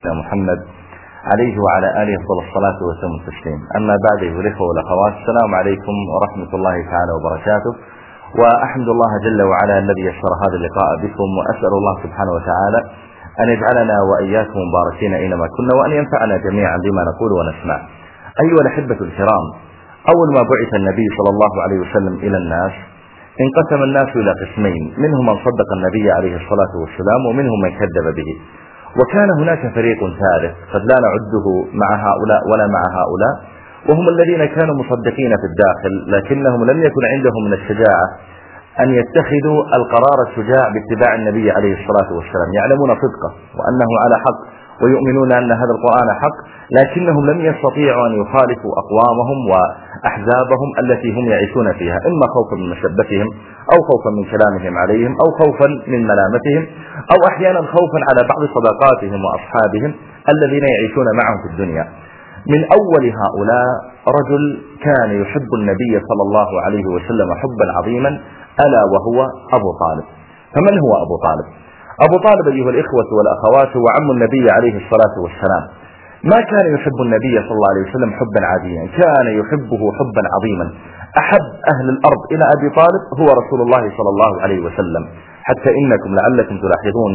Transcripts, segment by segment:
محمد عليه وعلى آله أفضل الصلاة وسلم التسليم. أما بعد أيها الإخوة والأخوات، السلام عليكم ورحمة الله تعالى وبركاته. وأحمد الله جل وعلا الذي يسر هذا اللقاء بكم، وأسأل الله سبحانه وتعالى أن يجعلنا وإياكم مباركين أينما كنا، وأن ينفعنا جميعا بما نقول ونسمع. أيها الأحبة الكرام، أول ما بعث النبي صلى الله عليه وسلم إلى الناس انقسم الناس إلى قسمين، منهم من صدق النبي عليه الصلاة والسلام ومنهم من كذب به. وكان هناك فريق ثالث قد لا نعده مع هؤلاء ولا مع هؤلاء، وهم الذين كانوا مصدقين في الداخل، لكنهم لم يكن عندهم من الشجاعة أن يتخذوا القرار الشجاع باتباع النبي عليه الصلاة والسلام، يعلمون صدقه وأنه على حق ويؤمنون أن هذا القرآن حق، لكنهم لم يستطيعوا أن يخالفوا أقوامهم وأحزابهم التي هم يعيشون فيها، إما خوفا من مشبتهم أو خوفا من كلامهم عليهم أو خوفا من ملامتهم أو أحيانا خوفا على بعض صداقاتهم وأصحابهم الذين يعيشون معهم في الدنيا. من أول هؤلاء رجل كان يحب النبي صلى الله عليه وسلم حبا عظيما، ألا وهو أبو طالب. فمن هو أبو طالب؟ أبو طالب أيها الإخوة والأخوات هو عم النبي عليه الصلاة والسلام. ما كان يحب النبي صلى الله عليه وسلم حبا عاديا، كان يحبه حبا عظيما. أحب أهل الأرض إلى أبي طالب هو رسول الله صلى الله عليه وسلم، حتى إنكم لعلكم تلاحظون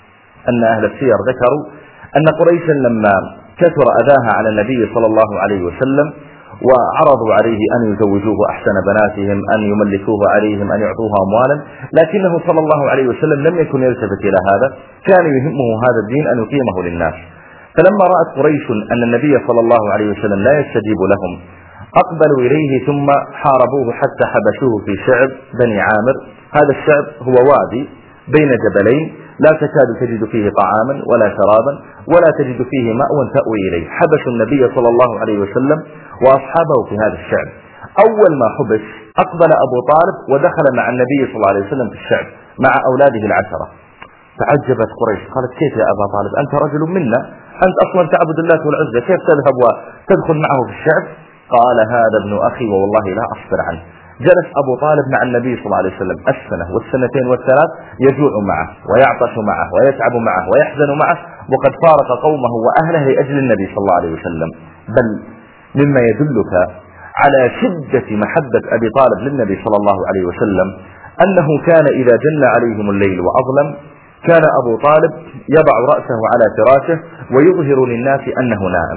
أن أهل السير ذكروا أن قريشا لما كثر أذاها على النبي صلى الله عليه وسلم وعرضوا عليه أن يزوجوه أحسن بناتهم، أن يملكوه عليهم، أن يعطوه أموالا، لكنه صلى الله عليه وسلم لم يكن يلتفت إلى هذا، كان يهمه هذا الدين أن يقيمه للناس. فلما رأت قريش أن النبي صلى الله عليه وسلم لا يستجيب لهم أقبلوا إليه ثم حاربوه حتى حبسوه في شعب بني عامر. هذا الشعب هو وادي بين جبلين لا تكاد تجد فيه طعاما ولا شرابا ولا تجد فيه مأوى تأوي إليه. حبسوا النبي صلى الله عليه وسلم وأصحابه في هذا الشعب. أول ما حبس أقبل أبو طالب ودخل مع النبي صلى الله عليه وسلم في الشعب مع أولاده العشرة. تعجبت قريش، قالت: كيف يا أبا طالب؟ أنت رجل منا، أنت أصلا تعبد الله والعزة، كيف تذهب وتدخل معه في الشعب؟ قال: هذا ابن أخي ووالله لا أصبر عنه. جلس أبو طالب مع النبي صلى الله عليه وسلم السنة والسنتين والثلاث، يجوع معه ويعطش معه ويتعب معه ويحزن معه، وقد فارق قومه وأهله لأجل النبي صلى الله عليه وسلم. بل مما يدلك على شدة محبة أبي طالب للنبي صلى الله عليه وسلم أنه كان إذا جن عليهم الليل وأظلم كان أبو طالب يضع رأسه على فراشه ويظهر للناس أنه نائم،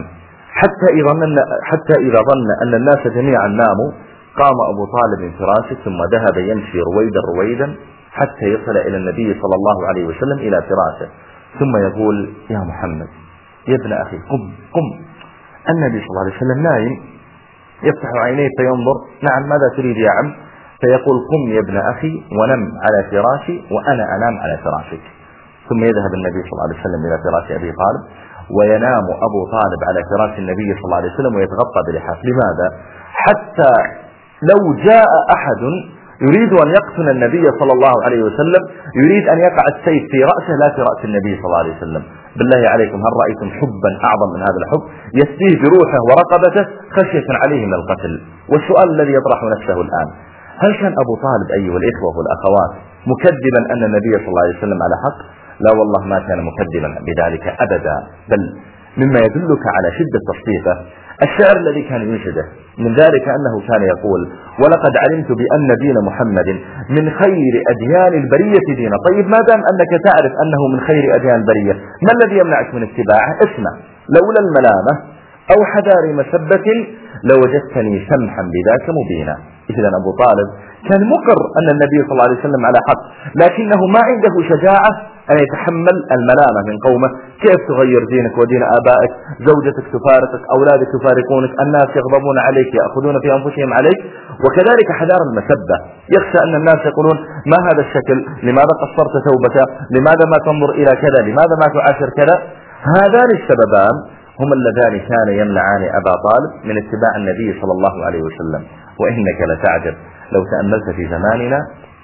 حتى إذا ظن أن الناس جميعا ناموا قام أبو طالب من فراشه ثم ذهب يمشي رويدا رويدا حتى يصل إلى النبي صلى الله عليه وسلم إلى فراشه، ثم يقول: يا محمد يا ابن أخي قم قم. النبي صلى الله عليه وسلم نايم، يفتح عينيه فينظر: نعم ماذا تريد يا عم؟ فيقول: قم يا ابن أخي ونم على فراشي وأنا أنام على فراشك. ثم يذهب النبي صلى الله عليه وسلم إلى فراش أبي طالب وينام أبو طالب على فراش النبي صلى الله عليه وسلم ويتغطى بلحاف. لماذا؟ حتى لو جاء أحد يريد أن يقتل النبي صلى الله عليه وسلم، يريد أن يقع السيف في رأسه لا في رأس النبي صلى الله عليه وسلم. بالله عليكم، هل رأيتم حبا أعظم من هذا الحب؟ يسديه بروحه ورقبته خشية عليه من القتل. والسؤال الذي يطرح نفسه الآن: هل كان أبو طالب أيها الإخوة والأخوات مكذبا أن النبي صلى الله عليه وسلم على حق؟ لا والله ما كان مكذبا بذلك أبدا. بل مما يدلك على شدة تصديقه الشعر الذي كان ينشده، من ذلك أنه كان يقول: ولقد علمت بأن دين محمد من خير أديان البرية دينا. طيب ما دام أنك تعرف أنه من خير أديان البرية، ما الذي يمنعك من اتباعه؟ اسمع: لولا الملامة أو حذار مسبة لوجدتني سمحا بذاك مبينا. إذن أبو طالب كان مقر أن النبي صلى الله عليه وسلم على حق، لكنه ما عنده شجاعة أن يتحمل الملامة من قومه. كيف تغير دينك ودين آبائك؟ زوجتك تفارقك، أولادك يفارقونك، الناس يغضبون عليك، يأخذون في أنفسهم عليك. وكذلك حذار المسبة، يخشى أن الناس يقولون: ما هذا الشكل؟ لماذا قصرت ثوبك؟ لماذا ما تنظر إلى كذا؟ لماذا ما تعاشر كذا؟ هذان السببان هم اللذان كان يمنعان أبا طالب من اتباع النبي صلى الله عليه وسلم. وإنك لتعجب لو تأملت في زماننا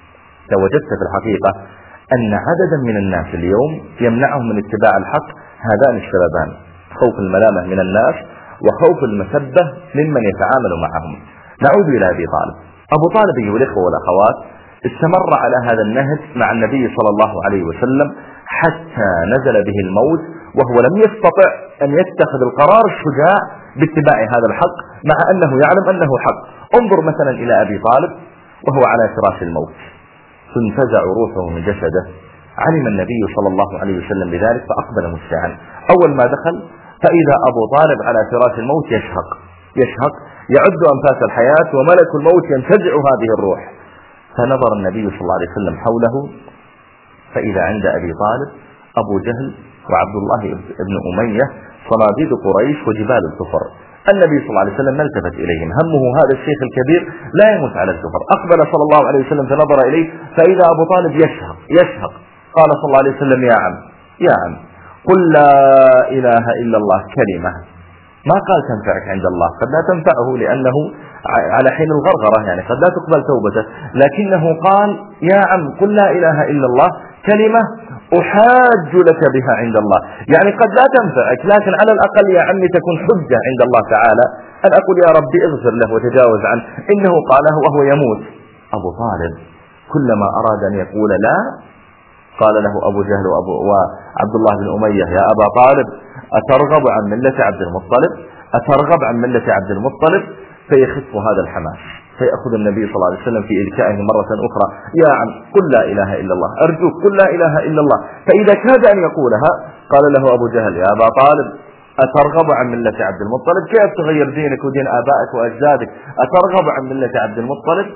لوجدت في الحقيقة أن عددا من الناس اليوم يمنعهم من اتباع الحق هذان السببان: خوف الملامة من الناس وخوف المسبة ممن يتعامل معهم. نعود إلى أبي طالب. أبو طالب أيها الإخوة والأخوات استمر على هذا النهج مع النبي صلى الله عليه وسلم حتى نزل به الموت وهو لم يستطع أن يتخذ القرار الشجاع باتباع هذا الحق مع أنه يعلم أنه حق. انظر مثلا إلى أبي طالب وهو على فراش الموت، تنتزع روحه من جسده، علم النبي صلى الله عليه وسلم بذلك فأقبل مسرعا. أول ما دخل فإذا أبو طالب على فراش الموت يشهق يعد أنفاس الحياة وملك الموت ينتزع هذه الروح. فنظر النبي صلى الله عليه وسلم حوله فإذا عند أبي طالب أبو جهل وعبد الله بن أمية صناديد قريش وجبال الكفر. النبي صلى الله عليه وسلم ما التفت إليهم، همه هذا الشيخ الكبير لا يموت على الكفر. أقبل صلى الله عليه وسلم فنظر إليه فإذا أبو طالب يشهق. قال صلى الله عليه وسلم يا عم قل لا إله إلا الله كلمة. ما قال تنفعك عند الله، قد لا تنفعه لأنه على حين الغرغرة يعني قد لا تقبل توبته، لكنه قال يا عم قل لا إله إلا الله كلمة أحاج لك بها عند الله، يعني قد لا تنفعك لكن على الأقل يا عمي تكون حجة عند الله تعالى أن أقول يا ربي اغفر له وتجاوز عنه. إنه قاله وهو يموت. أبو طالب كلما أراد أن يقول لا قال له أبو جهل وعبد الله بن أمية يا أبا طالب أترغب عن ملة عبد المطلب، أترغب عن ملة عبد المطلب، فيخف هذا الحماس فيأخذ النبي صلى الله عليه وسلم في إلكائه مرة أخرى يا عم قل لا إله إلا الله، أرجوك قل لا إله إلا الله. فإذا كاد أن يقولها قال له أبو جهل يا أبا طالب أترغب عن ملة عبد المطلب، كيف تغير دينك ودين آبائك وأجدادك، أترغب عن ملة عبد المطلب،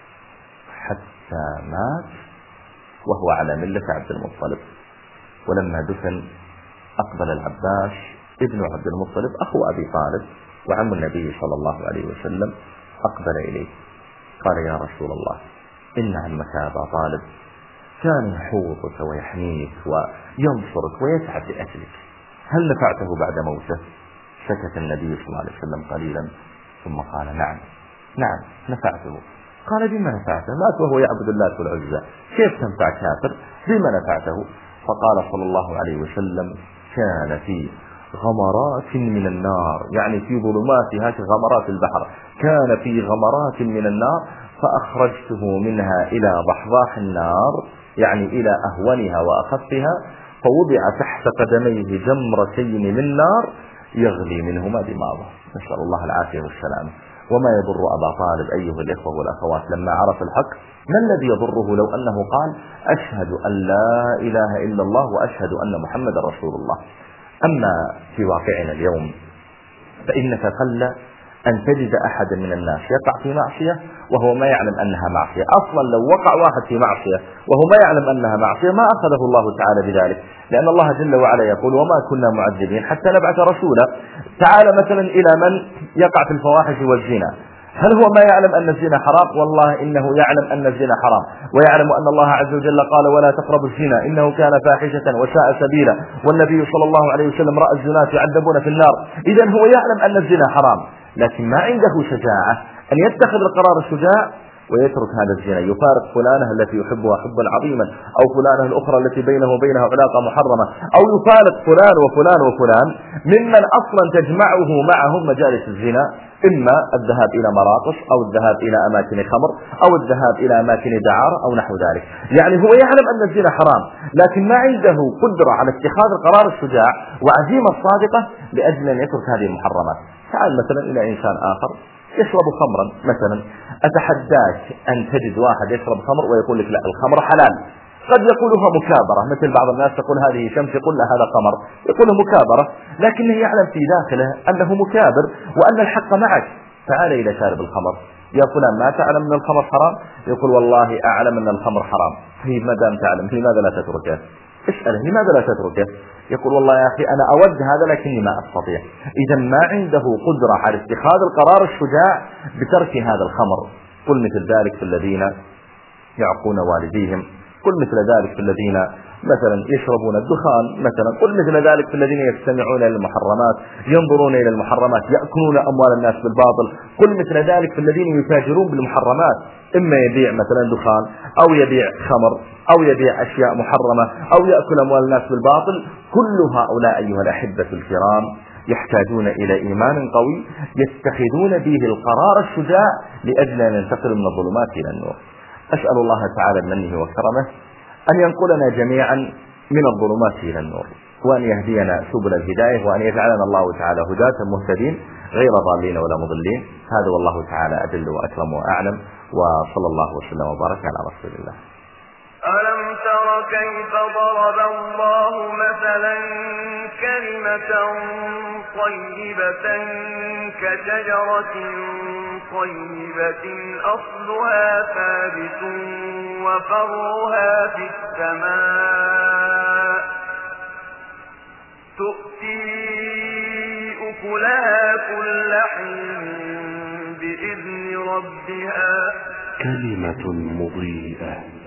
حتى مات وهو على ملة عبد المطلب. ولما دفن أقبل العباس ابن عبد المطلب أخو أبي طالب وعم النبي صلى الله عليه وسلم، أقبل إليه قال يا رسول الله إن عمك أبا طالب كان يحوطك ويحميك وينصرك ويسعى في أجلك، هل نفعته بعد موته؟ سكت النبي صلى الله عليه وسلم قليلا ثم قال نعم نفعته. قال بما نفعته؟ مات وهو يعبد اللات والعزى، كيف تنفع كافر؟ بما نفعته؟ فقال صلى الله عليه وسلم كان في غمرات من النار، يعني في ظلماتها كغمرات البحر، كان في غمرات من النار فأخرجته منها إلى ضحضاح النار يعني إلى أهونها وأخفها، فوضع تحت قدميه جمرتين من نار يغلي منهما دماغه، نسأل الله العافية والسلامة. وما يضر أبا طالب أيها الإخوة والأخوات لما عرف الحق؟ ما الذي يضره لو أنه قال أشهد أن لا إله إلا الله وأشهد أن محمد رسول الله؟ أما في واقعنا اليوم فإنك قل أن تجد أحدا من الناس يقع في معصية وهو ما يعلم أنها معصية. أصلا لو وقع واحد في معصية وهو ما يعلم أنها معصية ما أخذه الله تعالى بذلك، لأن الله جل وعلا يقول وما كنا معذبين حتى نبعث رسولا. تعال مثلا إلى من يقع في الفواحش والزنا، هل هو ما يعلم أن الزنا حرام؟ والله إنه يعلم أن الزنا حرام، ويعلم أن الله عز وجل قال ولا تقربوا الزنا إنه كان فاحشة وساء سبيلا، والنبي صلى الله عليه وسلم رأى الزناة يعذبون في النار. إذن هو يعلم أن الزنا حرام لكن ما عنده شجاعة أن يتخذ القرار الشجاع ويترك هذا الزنا، يفارق فلانة التي يحبها حبا عظيما أو فلانة الأخرى التي بينه وبينها علاقة محرمة، أو يفارق فلان وفلان وفلان ممن أصلا تجمعه معهم مجالس الزنا، إما الذهاب إلى مراقص أو الذهاب إلى أماكن خمر أو الذهاب إلى أماكن دعارة أو نحو ذلك. يعني هو يعلم أن الزنا حرام لكن ما عنده قدرة على اتخاذ القرار الشجاع وعزيمة الصادقة لأجل أن يترك هذه المحرمات. تعال مثلا إلى إنسان آخر يشرب خمرا مثلا، أتحداك أن تجد واحد يشرب خمر ويقول لك لا الخمر حلال، قد يقولها مكابرة، مثل بعض الناس تقول هذه شمس يقول لها هذا قمر، يقولها مكابرة لكنه يعلم في داخله أنه مكابر وأن الحق معك. تعال إلى شارب الخمر يا فلان ما تعلم أن الخمر حرام؟ يقول والله أعلم أن الخمر حرام. طيب ما دام تعلم لماذا لا تتركه؟ اسأله لماذا لا تتركه؟ يقول والله يا أخي أنا أود هذا لكني ما أستطيع. إذا ما عنده قدرة على اتخاذ القرار الشجاع بترك هذا الخمر. قل مثل ذلك في الذين يعقون والديهم، قل مثل ذلك في الذين مثلا يشربون الدخان مثلا، قل مثل ذلك في الذين يستمعون إلى المحرمات، ينظرون إلى المحرمات، يأكلون أموال الناس بالباطل، قل مثل ذلك في الذين يتاجرون بالمحرمات، إما يبيع مثلا دخان أو يبيع خمر أو يبيع أشياء محرمة أو يأكل أموال الناس بالباطل. كل هؤلاء أيها الأحبة الكرام يحتاجون إلى إيمان قوي يتخذون به القرار الشجاع لأجل أن ينتقلوا من الظلمات إلى النور. أسأل الله تعالى بمنه وكرمه أن ينقلنا جميعا من الظلمات إلى النور، وأن يهدينا سبل الهداية، وأن يجعلنا الله تعالى هداة مهتدين غير ضالين ولا مضلين. هذا والله تعالى أدل وأكرم وأعلم، وصلى الله وسلم وبارك على رسول الله. ألم تر كيف ضرب الله مثلا كلمة طيبة كشجرة طيبة أصلها ثابت وفرعها في السماء تؤتي أكلها كل حين بإذن ربها. كلمة مضيئة